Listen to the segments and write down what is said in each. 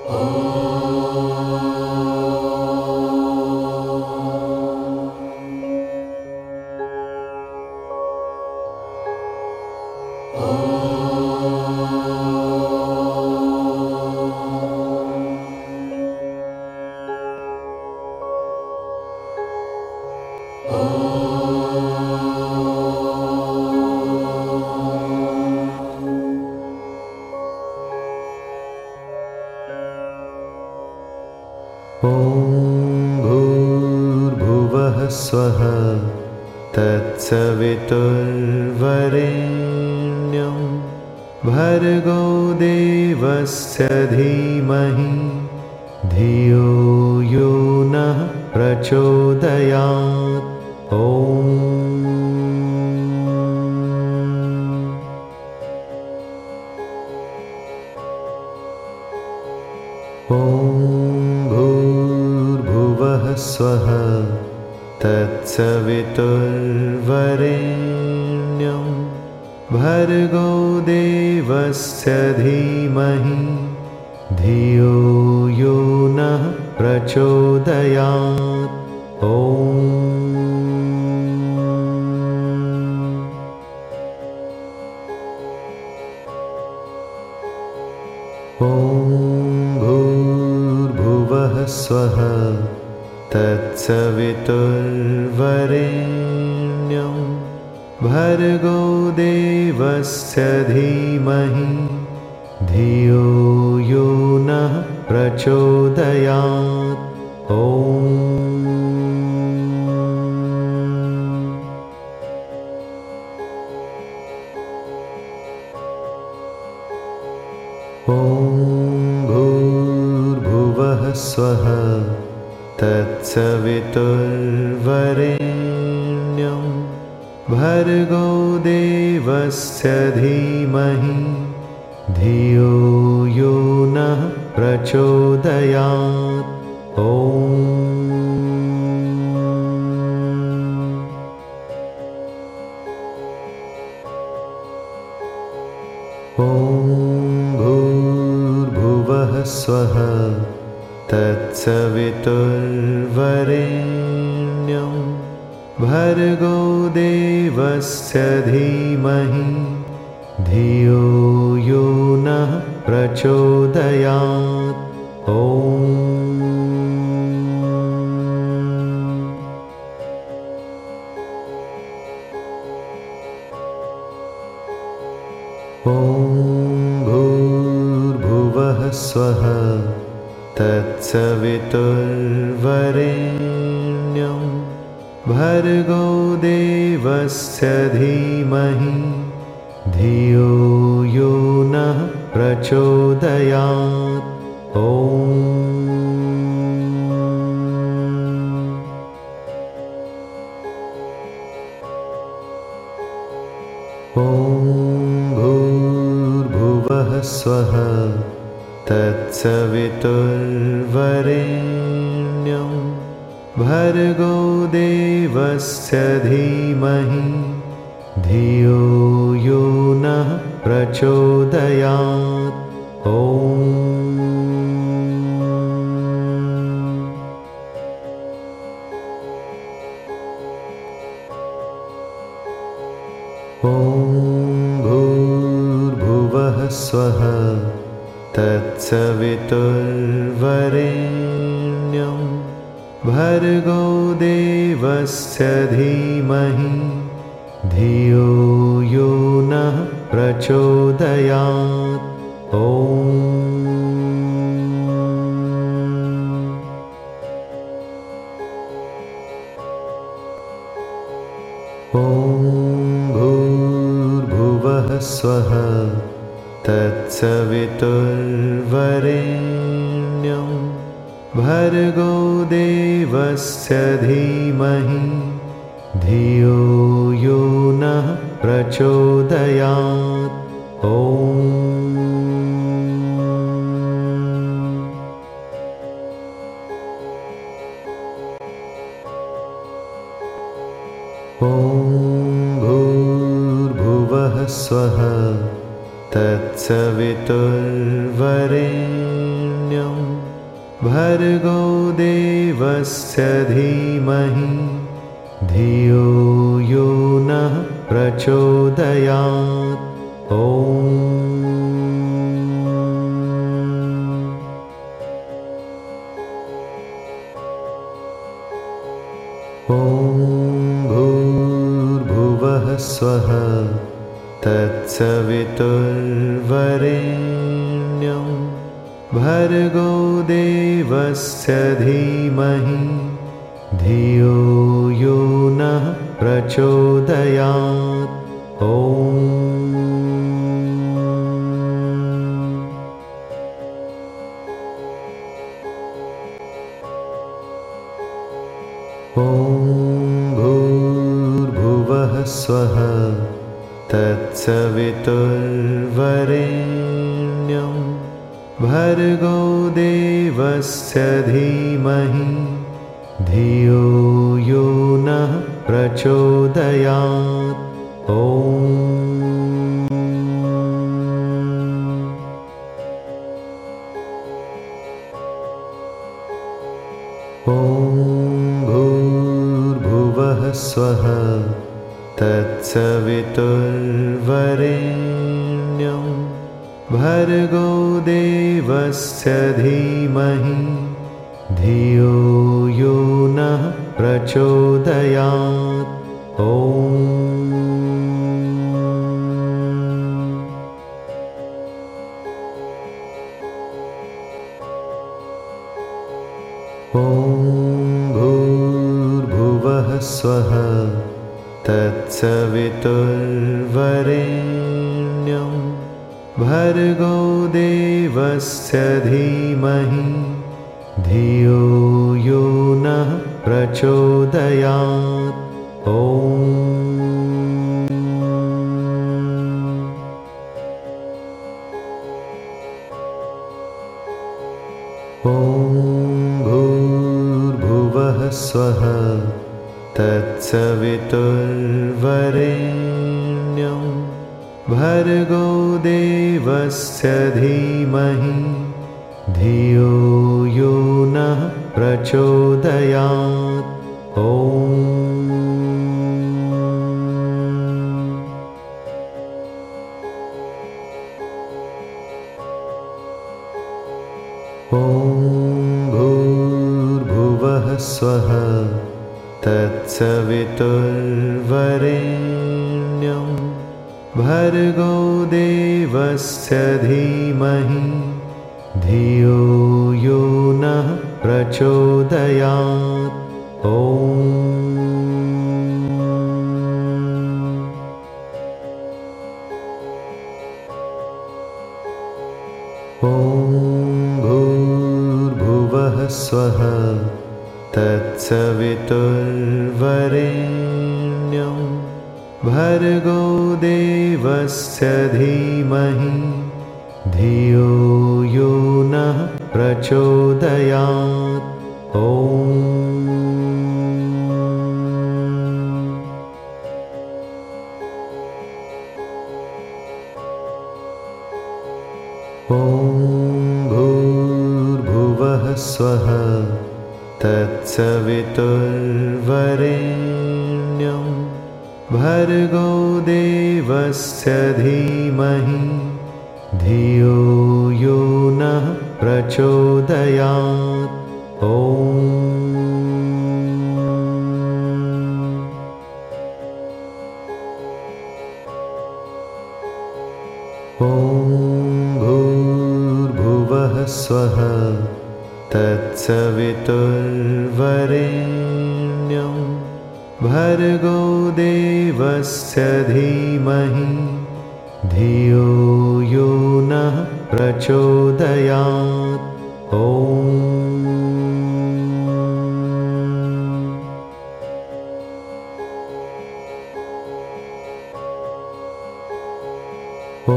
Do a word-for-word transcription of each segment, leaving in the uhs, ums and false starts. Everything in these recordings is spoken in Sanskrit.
स्वः तत्सवितुर्वरेण्यं भर्गो देवस्य धीमहि धियो यो नः प्रचोदयात्। ॐ ॐ भूर्भुवः स्वः तत्सवितुर्वरेण्यं भर्गो देवस्य धीमहि धियो यो नः प्रचोदयात्। ॐ ॐ भूर्भुवः स्वः तत्सवितुर्वरेण्यं भर्गो देवस्य धीमहि धियो यो नः प्रचोदयात्। ॐ ॐ भूर्भुवः स्वः तत्सवितुर्वरेण्यं भर्गो देवस्य धीमहि धियो यो नः प्रचोदयात्। ॐ ॐ भूर्भुवः स्वः तत्सवितुर्वरेण्यं भर्गो देवस्य धीमहि धियो यो नः प्रचोदयात्। ॐ ॐ भूर्भुवः स्वः तत्सवितुर्वरेण्यं भर्गो देवस्य धीमहि धियो यो नः प्रचोदयात्। ॐ ॐ भूर्भुवः स्वः तत्सवितुर्वरेण्यं भर्गो देवस्य धीमहि धियो यो नः प्रचोदयात्। ॐ ॐ भूर्भुवः स्वः तत्सवितुर्वरेण्यं भर्गो देवस्य धीमहि धियो यो नः प्रचोदयात्। ॐ ॐ भूर्भुवः स्वः तत्सवितुर्वरेण्यं भर्गो देवस्य धीमहि धियो यो नः प्रचोदयात्। ॐ ॐ भूर्भुवः स्वः तत्स तत्सवितुर्वरेण्यं भर्गो देवस्य धीमहि धियो यो नः प्रचोदयात्। ॐ ॐ भूर्भुवः स्वः तत्सवितुर्वरेण्यं भर्गो देवस्य धीमहि धियो यो नः प्रचोदयात्। ॐ ॐ भूर्भुवः स्वः तत्सवितुर्वरेण्यं भर्गो देवस्य धीमहि धियो यो नः प्रचोदयात्। ॐ ॐ भूर्भुवः स्वः तत्सवितुर्वरेण्यं भर्गो देवस्य धीमहि धियो यो नः प्रचोदयात्। ॐ ॐ भूर्भुवः स्वः तत्सवितुर्वरेण्यं भर्गो देवस्य धीमहि धियो यो नः प्रचोदयात्। ॐ ॐ भूर्भुवः स्वः तत्सवितुर्वरेण्यं भर्गो देवस्य धीमहि धियो यो नः प्रचोदयात्। ॐ ॐ भूर्भुवः स्वः तत्सवितुर्वरेण्यं भर्गो देवस्य धीमहि धियो यो नः प्रचोदयात्। ॐ ॐ भूर्भुवः स्वः तत्सवितुर्वरेण्यं भर्गो देवस्य धीमहि धियो यो नः प्रचोदयात्। ॐ ॐ भूर्भुवः स्वः तत्सवितुर्वरेण्यं भर्गो देवस्य धीमहि धियो यो नः प्रचोदयात्। ॐ ॐ भूर्भुवः स्वः तत्सवितुर्वरेण्यं भर्गो देवस्य धीमहि धियो यो नः प्रचोदयात्। ॐ ॐ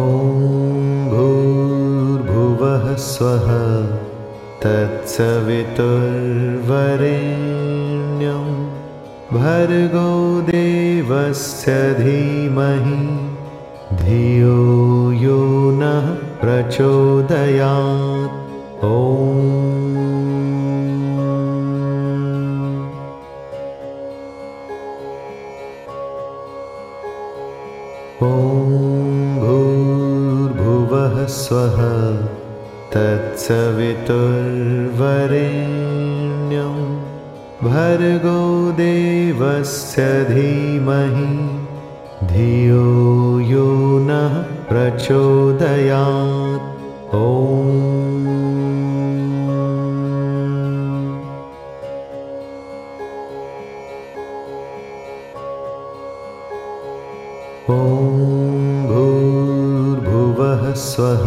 भूर्भुवः स्वः तत्सवितुर्वरेण्यं भर्गो देवस्य धीमहि धियो यो नः प्रचोदयात्। ॐ ॐ भूर्भुवः स्वः तत्सवितुर्वरेण्यं भर्गो देवस्य धीमहि धियो यो नः प्रचोदयात्। ॐ ॐ भूर्भुवः स्वः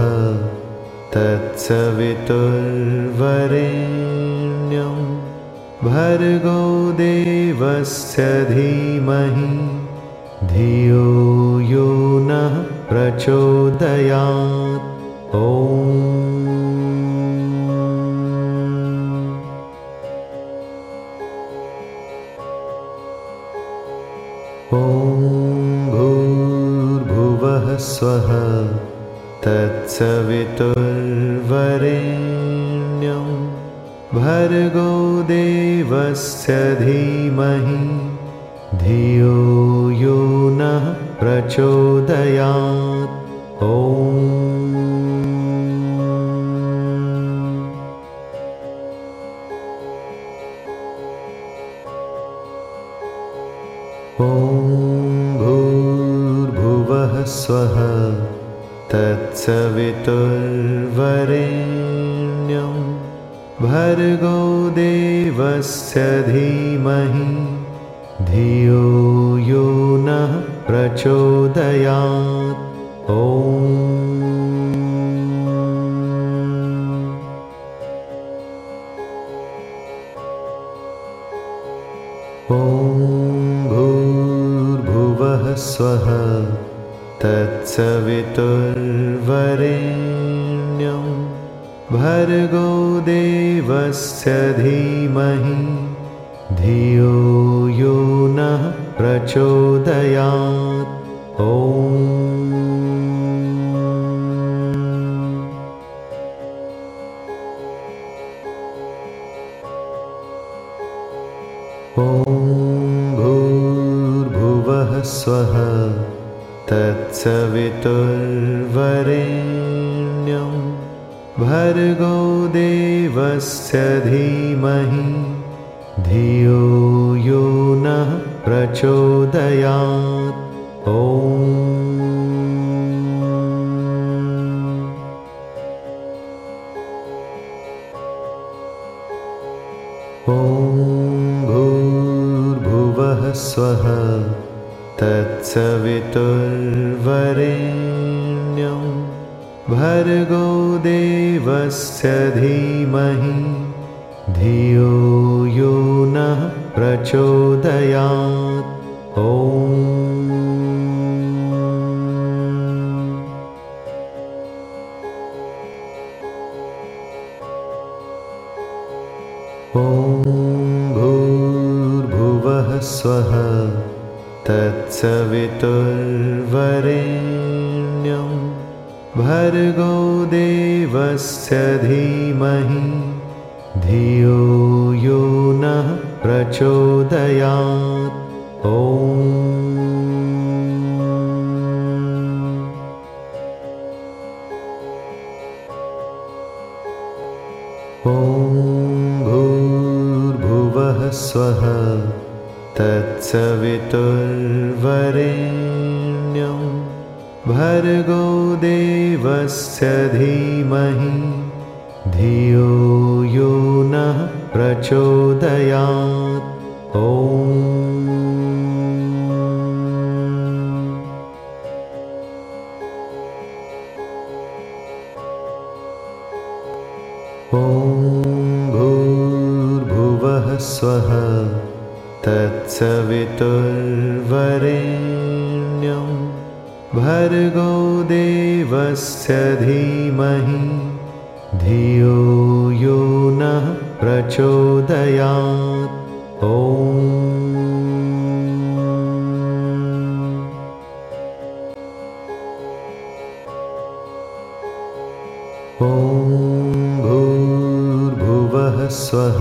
तत्सवितुर्वरेण्यं भर्गो देवस्य धीमहि धियो यो नः प्रचोदयात्। ॐ ॐ भूर्भुवः स्वः तत्सवितुर्वरेण्यं भर्गो देवस्य धीमहि धियो यो नः प्रचोदयात्। ॐ ॐ भूर्भुवः स्वः तत्सवितुर्वरेण्यं भर्गो देवस्य धीमहि धियो यो नः प्रचोदयात्। ॐ ॐ भूर्भुवः स्वः तत्सवितुर्वरेण्यं भर्गो देवस्य धीमहि धियो यो नः प्रचोदयात्। ॐ ॐ भूर्भुवः स्वः तत्सवितुर्वरेण्यं भर्गो देवस्य धीमहि धियो यो नः प्रचोदयात्। ॐ ॐ भूर्भुवः स्वः तत्सवितुर्वरेण्यं भर्गो देवस्य धीमहि धियो यो नः प्रचोदयात्। ॐ ॐ भूर्भुवः स्वः तत्सवितुर्वरेण्यं भर्गो देवस्य धीमहि धियो यो नः प्रचोदयात्। ॐ ॐ भूर्भुवः स्वः तत्सवितुर्वरेण्यं भर्गो देवस्य धीमहि धियो यो नः प्रचोदयात्। ॐ ॐ भूर्भुवः स्वः तत्सवितुर्वरेण्यं भर्गो देवस्य धीमहि धियो यो नः प्रचोदयात्। ॐ ॐ ॐ भूर्भुवः स्वः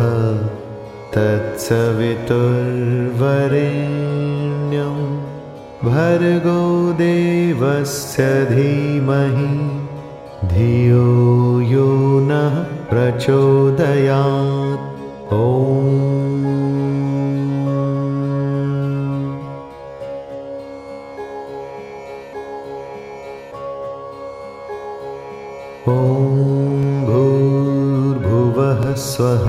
तत्सवितुर्वरेण्यं भर्गो देवस्य धीमहि धियो यो नः प्रचोदयात्। ॐ ॐ भूर्भुवः स्वः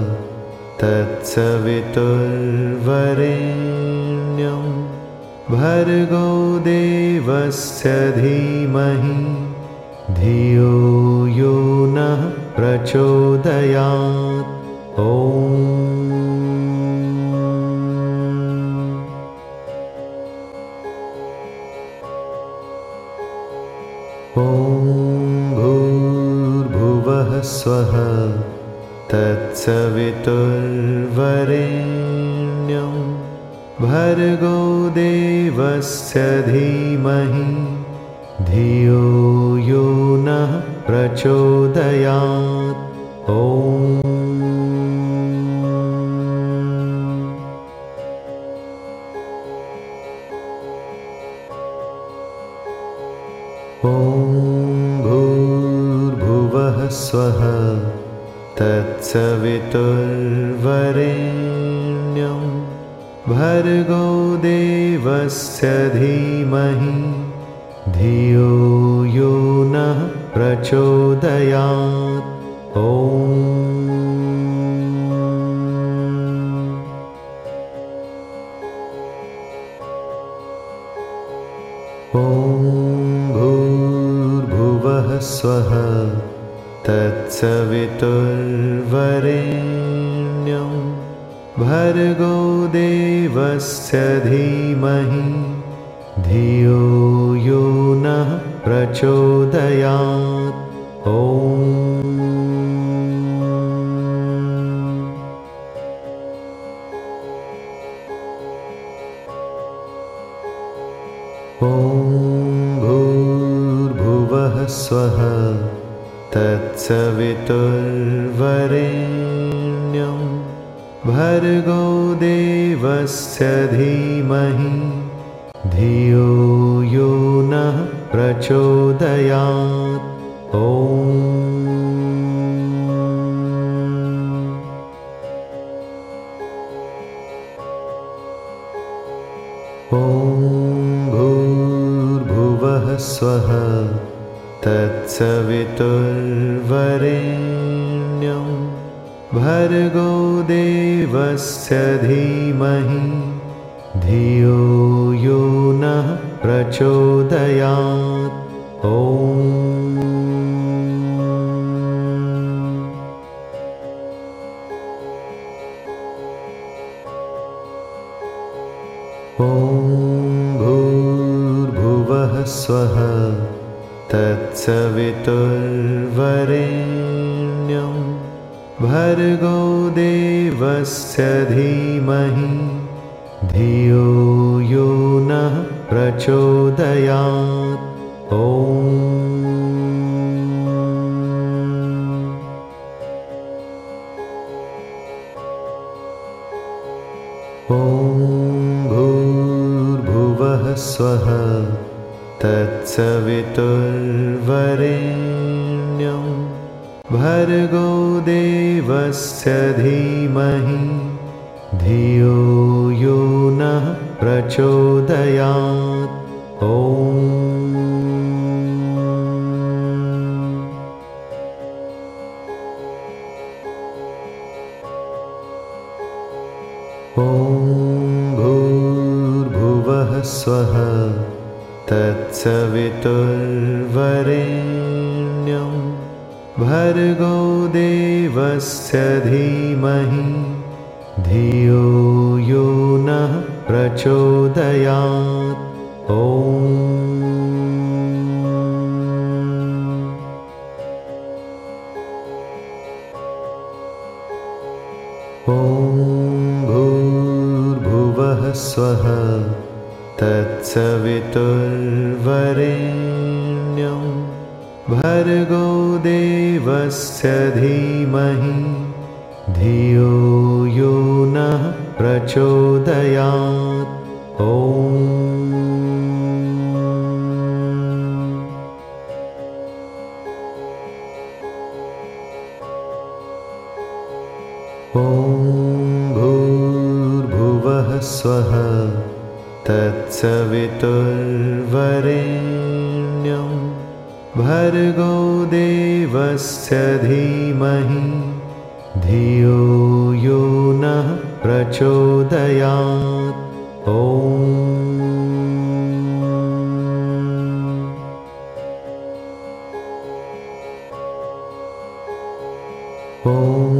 तत्सवितुर्वरेण्यं भर्गो देवस्य धीमहि धियो यो नः प्रचोदयात्। ॐ ॐ भूर्भुवः स्वः तत्सवितुर्वरेण्यं भर्गो देवस्य धीमहि धियो यो नः प्रचोदयात्। ॐ ॐ भूर्भुवः स्वः तत्सवितुर्वरेण्यं भर्गो देवस्य धीमहि धियो यो नः प्रचोदयात्। ॐ ॐ भूर्भुवः स्वः तत्सवितुर्वरेण्यं भर्गो देवस्य धीमहि धियो यो नः प्रचोदयात्। ॐ ॐ भूर्भुवः स्वः तत्सवितुर्वरेण्यं भर्गो देवस्य धीमहि धियो यो नः प्रचोदयात्। ॐ ॐ भूर्भुवः स्वः तत्सवितुर्वरेण्यं भर्गो देवस्य धीमहि धियो यो नः प्रचोदयात्। ॐ ॐ भूर्भुवः स्वः तत्सवितुर्वरेण्यं भर्गो देवस्य धीमहि धियो यो नः प्रचोदयात्। ॐ ॐ भूर्भुवः स्वः तत्सवितुर्वरेण्यं भर्गो देवस्य धीमहि धियो यो नः प्रचोदयात्। ॐ ॐ भूर्भुवः स्वः तत्सवितुर्वरेण्यं भर्गो देवस्य धीमहि धियो यो नः प्रचोदयात्। ॐ ॐ भूर्भुवः स्वः तत्सवितुर्वरेण्यं भर्गो देवस्य देवस्य धीमहि धियो यो नः प्रचोदयात्। ॐ ॐ भूर्भुवः स्वः तत्सवितुर्वरेण्यं भर्गो देवस्य धीमहि धियो यो नः प्रचोदयात्। ॐ ॐ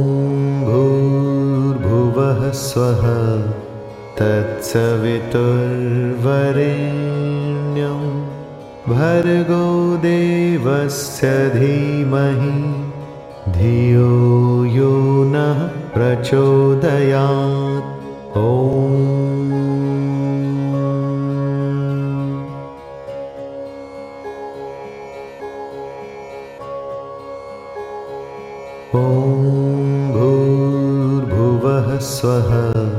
भूर्भुवः स्वः तत्सवितुर्वरेण्यं भर्गो देवस्य धीमहि धियो यो नः प्रचोदयात्। ॐ ॐ भूर्भुवः स्वः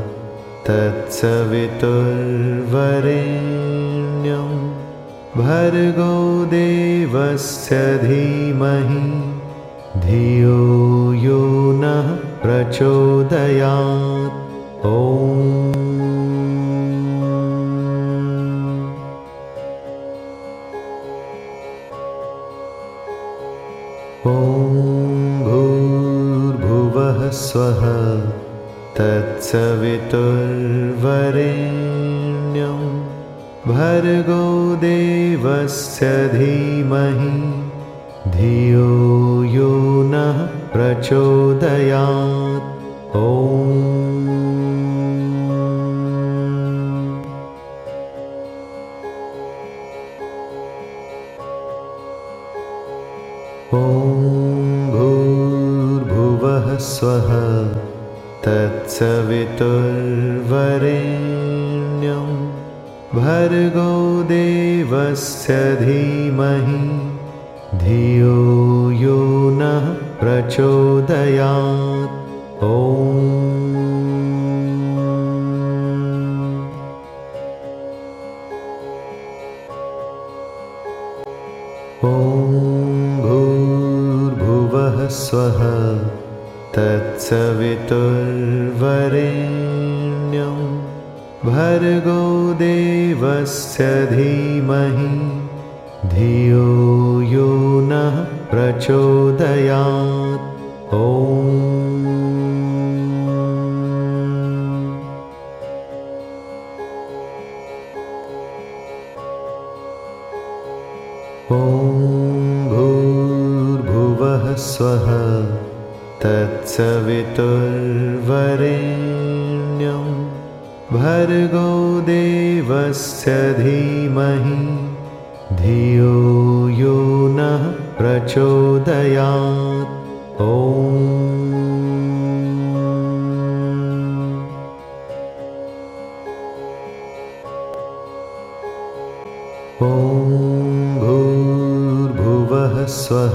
तत्सवितुर्वरेण्यं भर्गो देवस्य धीमहि धियो यो नः प्रचोदयात्। ॐ ॐ भूर्भुवः स्वः तत्सवितुर्वरेण्यं भर्गो देवस्य धीमहि धियो यो नः प्रचोदयात्। ॐ ॐ भूर्भुवः स्वः तत्सवितुर्वरेण्यं भर्गो देवस्य धीमहि धियो यो नः प्रचोदयात्। ॐ ॐ भूर्भुवः स्वः तत्सवितुर्वरेण्यं भर्गो देवस्य धीमहि धियो यो नः प्रचोदयात्। ॐ ॐ भूर्भुवः स्वः तत्सवितुर्वरेण्यं भर्गो देवस्य धीमहि धियो यो नः प्रचोदयात्। ॐ ॐ भूर्भुवः स्वः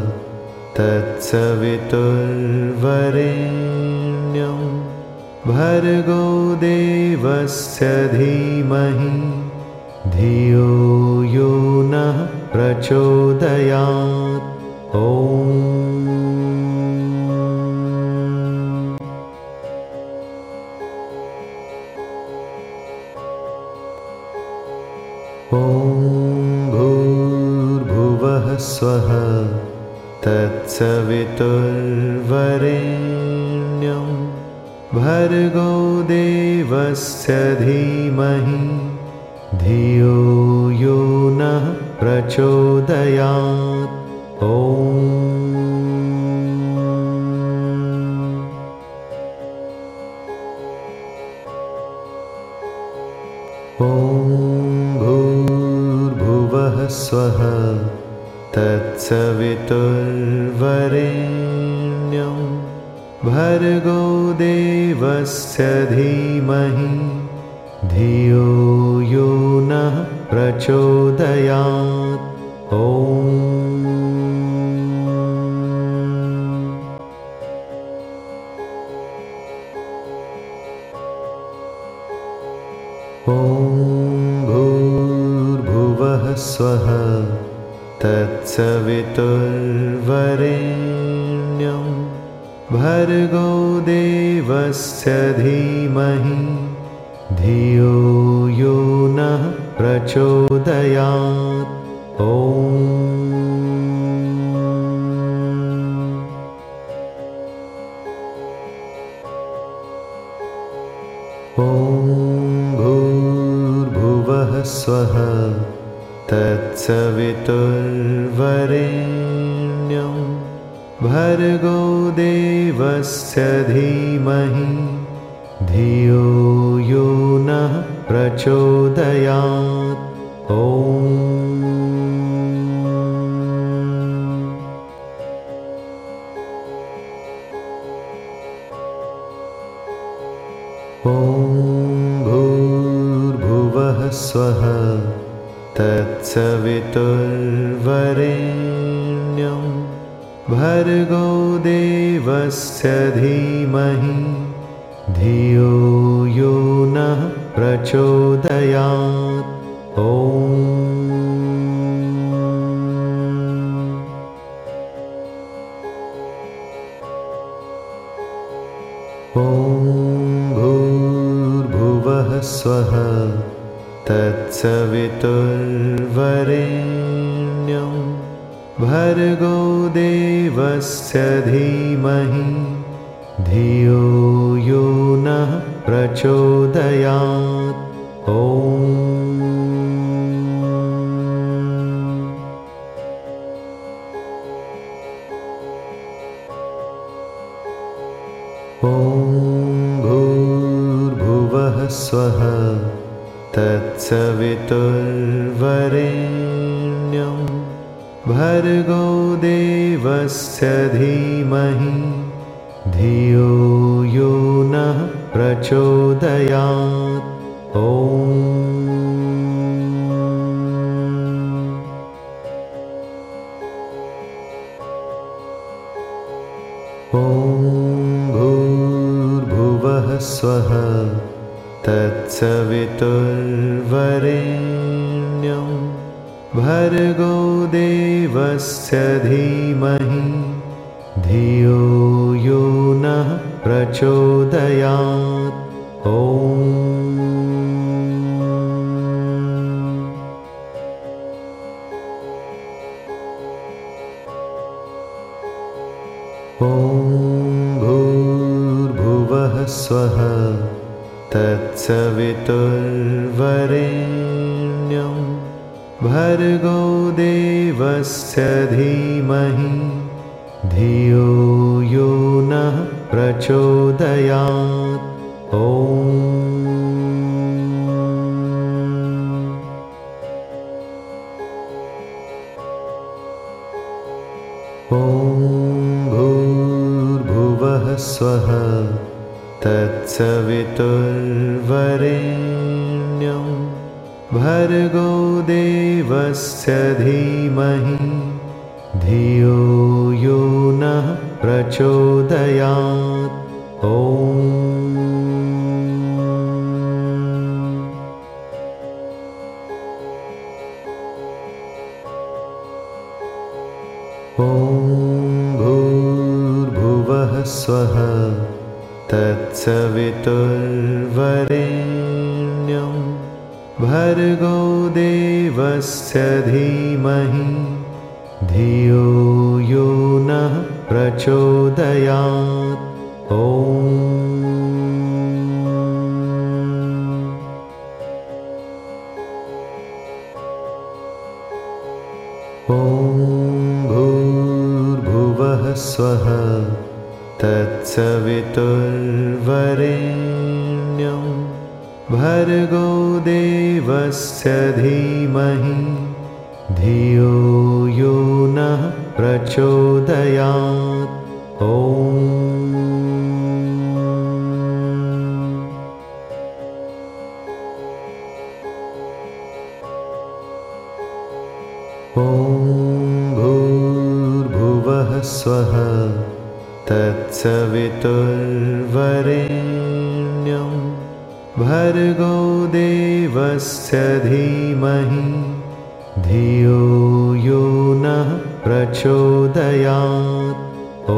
तत्सवितुर्वरेण्यं भर्गो देवस्य धीमहि धियो यो नः प्रचोदयात्। ॐ ॐ भूर्भुवः स्वः तत्सवितुर्वरेण्यं भर्गो देवस्य धीमहि धियो यो नः प्रचोदयात्। ॐ ॐ भूर्भुवः स्वः तत्सवितुर्वरेण्यं भर्गो देवस्य धीमहि धियो यो नः प्रचोदयात्। ॐ स्वः तत्सवितुर्वरेण्यं भर्गो देवस्य धीमहि धियो यो नः प्रचोदयात्। ॐ ॐ भूर्भुवः स्वः तत्सवितुर्वरेण्यं भर्गो देवस्य धीमहि धियो यो नः प्रचोदयात्। ॐ ॐ भूर्भुवः स्वः तत्सवितुर्वरेण्यं भर्गो देवस्य धीमहि धियो यो नः प्रचोदयात्। ॐ ॐ भूर्भुवः स्वः तत्सवितुर्वरेण्यं भर्गो देवस्य धीमहि धियो यो नः प्रचोदयात्। ॐ ॐ भूर्भुवः स्वः तत्सवितुर्वरेण्यं भर्गो देवस्य धीमहि धियो यो नः प्रचोदयात्। ॐ ॐ भूर्भुवः स्वः तत्सवितुर्वरेण्यं भर्गो देवस्य धीमहि धियो यो नः प्रचोदयात्। ॐ ॐ भूर्भुवः स्वः तत्सवितुर्वरेण्यं भर्गो देवस्य धीमहि धियो यो नः प्रचोदयात्। ॐ ॐ भूर्भुवः स्वः तत्सवितुर्वरेण्यं भर्गो देवस्य धीमहि धियो यो नः प्रचोदयात्। ॐ ॐ भूर्भुवः स्वः तत्सवितुर्वरेण्यं भर्गो देवस्य धीमहि धियो यो नः प्रचोदयात्। ॐ ॐ भूर्भुवः स्वः तत्सवितुर्वरेण्यं भर्गो देवस्य धीमहि धियो यो नः प्रचोदयात्। ॐ ॐ भूर्भुवः स्वः तत्सवितुर्वरेण्यं भर्गो देवस्य धीमहि धियो यो नः प्रचोदयात्। ॐ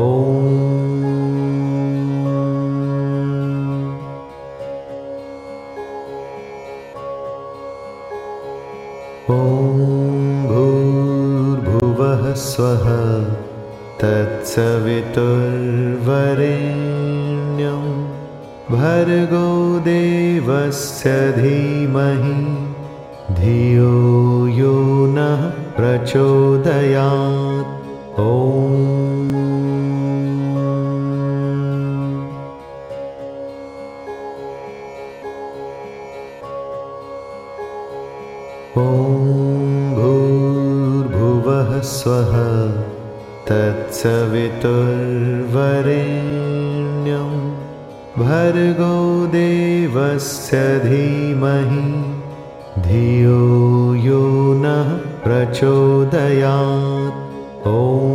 ॐ भूर्भुवः स्वः तत्सवितुर्वरेण्यं भर्गो देवस्य धीमहि धियो यो नः प्रचोदयात्। ॐ ॐ भूर्भुवः स्वः तत्सवितुर्वरेण्यं भर्गो देवस्य धीमहि धियो यो नः प्रचोदयात्। ॐ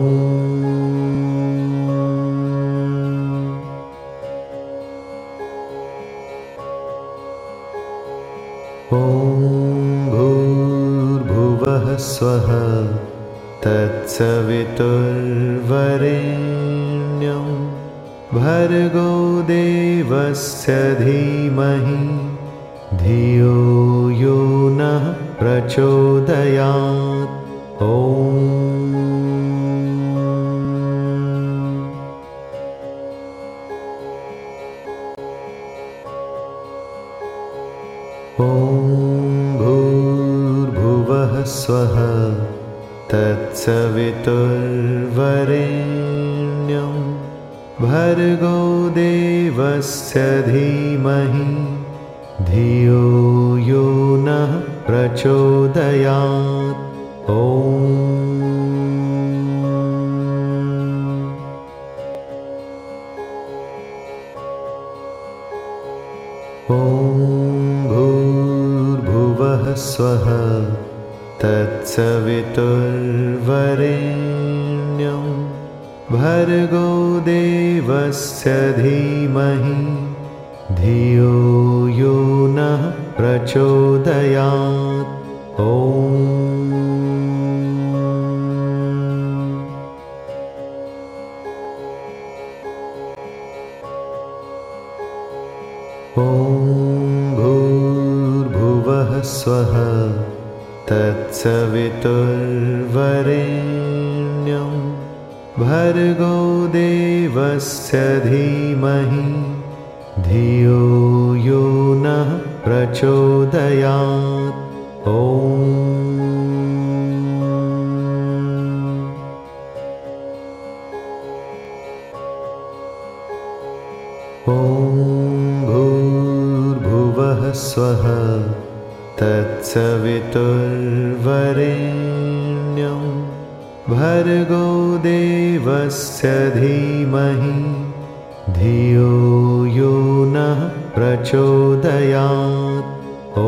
ॐ भूर्भुवः स्वः तत्सवितुर्वरेण्यं भर्गो देवस्य धीमहि धियो यो नः प्रचोदयात्। ॐ ॐ भूर्भुवः स्वः तत्सवितुर्वरेण्यं भर्गो देवस्य धीमहि धियो यो नः प्रचोदयात्। ॐ ॐ भूर्भुवः स्वः तत्सवितुर्वरेण्यं भर्गो देवस्य धीमहि धियो यो नः प्रचोदयात्। ॐ ॐ भूर्भुवः स्वः तत्सवितुर्वरेण्यं भर्गो देवस्य धीमहि धियो यो नः प्रचोदयात्। ॐ ॐ भूर्भुवः स्वः तत्सवितुर्वरेण्यं भर्गो देवस्य धीमहि धियो यो नः प्रचोदयात्। ॐ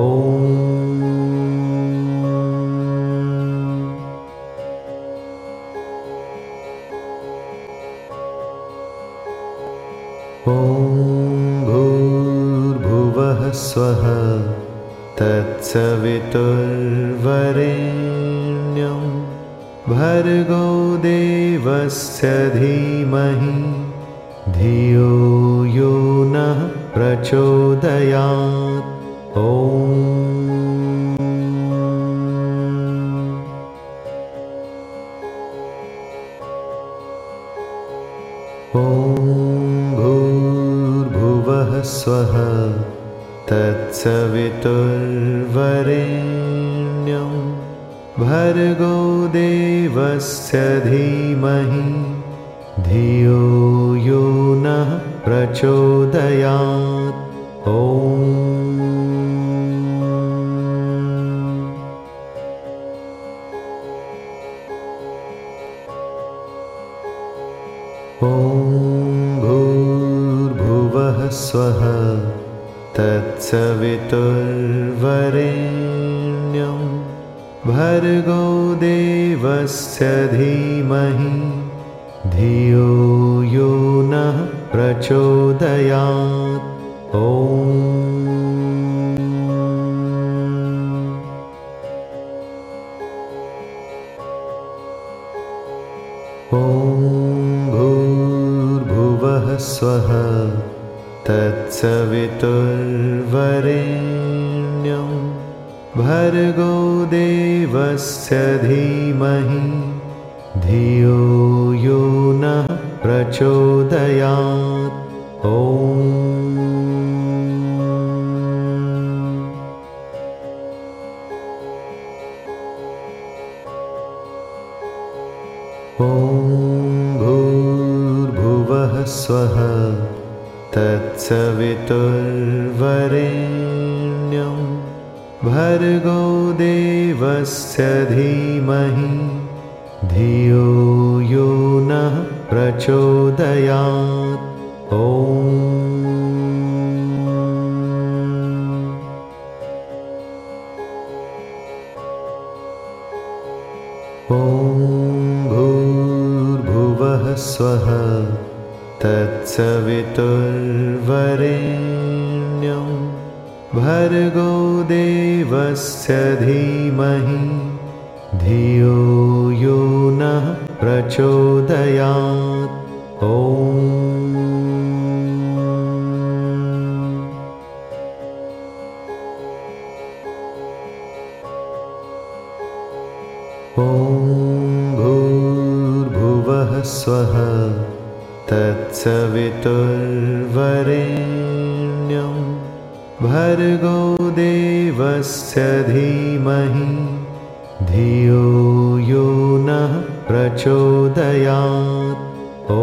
ॐ भूर्भुवः स्वः तत्सवितुर्वरेण्यं भर्गो देवस्य धीमहि धियो यो नः प्रचोदयात्। ॐ ॐ भूर्भुवः स्वः तत्सवितुर्वरेण्यं भर्गो देवस्य धीमहि धियो यो नः प्रचोदयात्। ॐ ॐ भूर्भुवः स्वः तत्सवितुर्वरेण्यं भर्गो देवस्य धीमहि धियो यो नः प्रचोदयात्। ॐ ॐ स्वः तत्सवितुर्वरेण्यं भर्गो देवस्य धीमहि धियो यो नः प्रचोदयात्। ॐ ॐ भूर्भुवः स्वः तत्सवितुर्वरेण्यं भर्गो देवस्य धीमहि धियो यो नः प्रचोदयात्। ॐ ॐ भूर्भुवः स्वः तत्सवितुर्वरेण्यं भर्गो देवस्य धीमहि धियो यो नः प्रचोदयात्। ॐ ॐ भूर्भुवः स्वः तत्सवितुर्वरेण्यं भर्गो देवस्य धीमहि धियो यो नः प्रचोदयात्। ॐ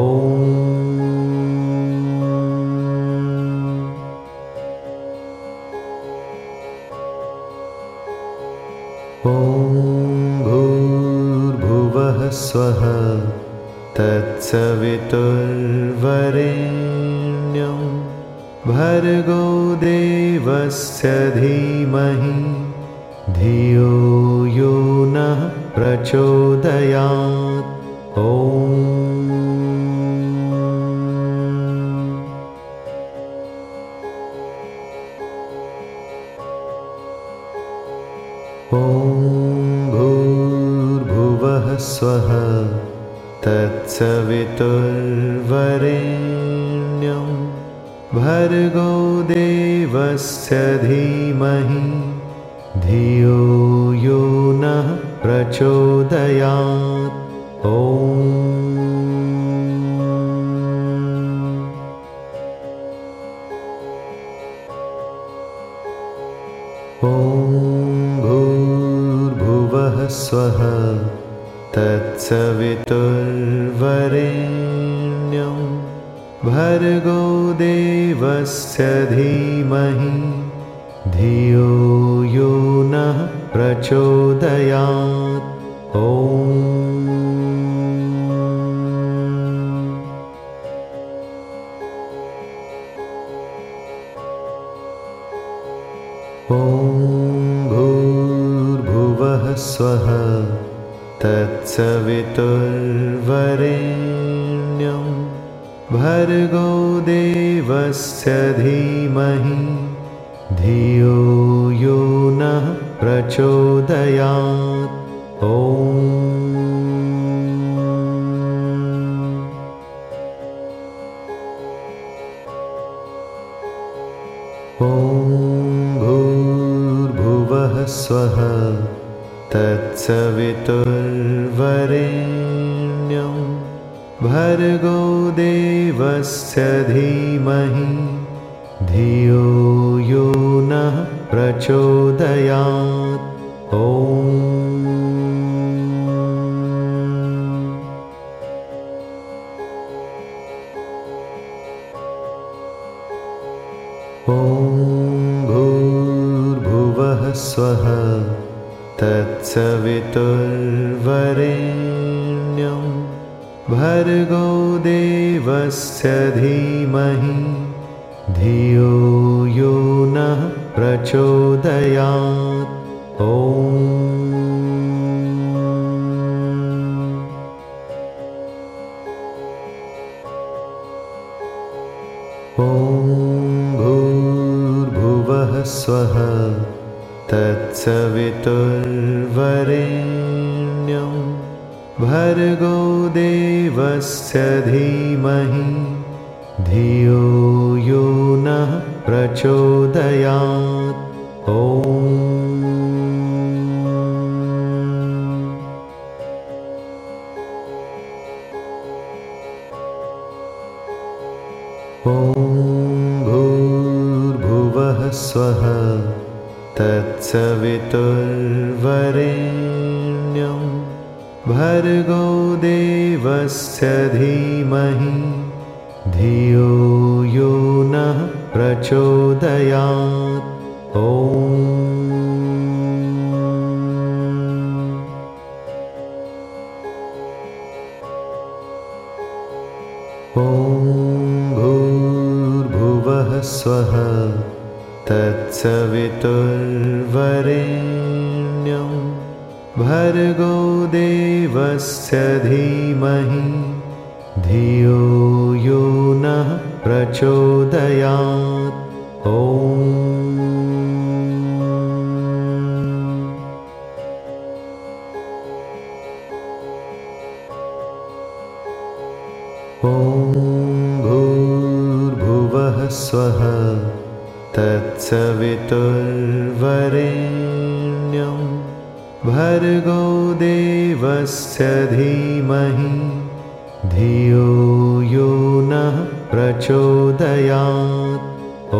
ॐ भूर्भुवः स्वः तत्सवितुर्वरेण्यं भर्गो देवस्य धीमहि धियो यो नः प्रचोदयात्। ॐ ॐ भूर्भुवः स्वः तत्सवितुर्वरेण्यं भर्गो देवस्य धीमहि धियो यो नः प्रचोदयात्। ॐ ॐ भूर्भुवः स्वः तत्सवितुर्वरेण्यं भर्गो देवस्य धीमहि धियो यो नः प्रचोदयात्। ॐ ॐ भूर्भुवः स्वः तत्सवितुर्वरेण्यं भर्गो देवस्य धीमहि धियो यो नः प्रचोदयात्। ॐ ॐ भूर्भुवः स्वः तत्सवितुर्वरेण्यं भर्गो देवस्य धीमहि धियो यो नः प्रचोदयात्। ॐ ॐ भूर्भुवः स्वः तत्सवितुर्वरेण्यं भर्गो देवस्य धीमहि धियो यो नः प्रचोदयात्। ॐ ॐ भूर्भुवः स्वः तत्सवितुर्वरेण्यं भर्गो देवस्य धीमहि धियो यो नः प्रचोदयात्। ॐ ॐ भूर्भुवः स्वः तत्सवितुर्वरेण्यं भर्गो देवस्य धीमहि धियो यो नः प्रचोदयात्। ॐ ॐ भूर्भुवः स्वः तत्सवितुर्वरेण्यं भर्गो देवस्य धीमहि धियो यो नः प्रचोदयात्। ॐ ॐ भूर्भुवः स्वः तत्सवितुर्वरेण्यं भर्गो देवस्य धीमहि धियो यो नः प्रचोदयात्। ॐ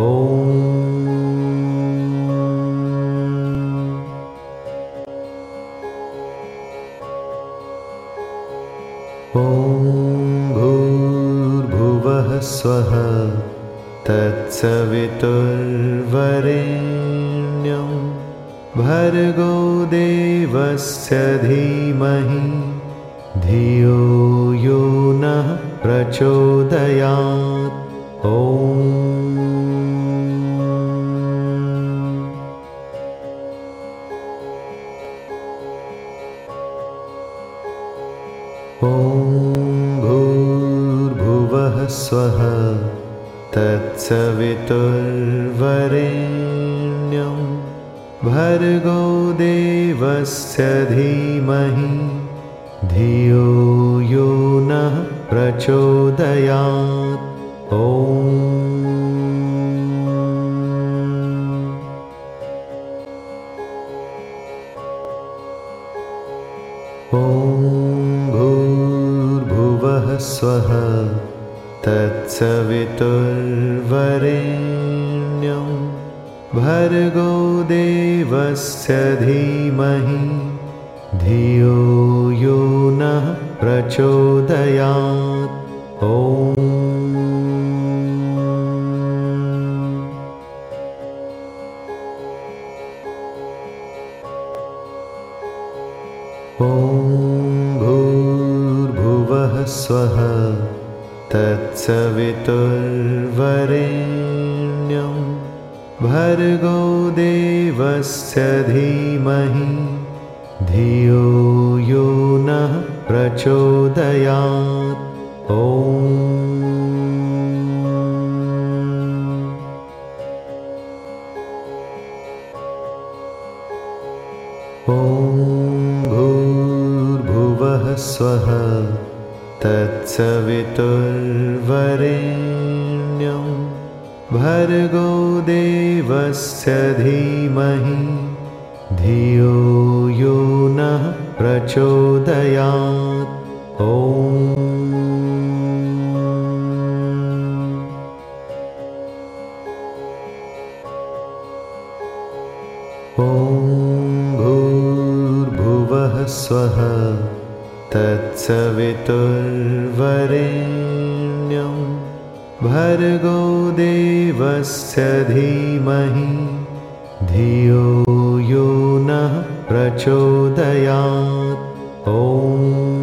ॐ भूर्भुवः स्वः तत्सवितुर्वरेण्यं भर्गो देवस्य धीमहि धियो यो नः प्रचोदयात्। ॐ ॐ भूर्भुवः स्वः तत्सवितुर्वरेण्यं भर्गो देवस्य धीमहि धियो यो नः प्रचोदयात्। ॐ ॐ भूर्भुवः स्वः तत्सवितुर्वरेण्यं भर्गो देवस्य धीमहि धियो यो नः प्रचोदयात्। ॐ ॐ भूर्भुवः स्वः तत्सवितुर्वरेण्यं भर्गो देवस्य धीमहि धियो यो नः प्रचोदयात्। ॐ ॐ भूर्भुवः स्वः तत्सवितुर्वरेण्यं भर्गो देवस्य धीमहि धियो यो नः प्रचोदयात्। ॐ ॐ भूर्भुवः स्वः तत्सवितुर्वरेण्यं भर्गो देवस्य धीमहि धियो यो नः प्रचोदयात्। ॐ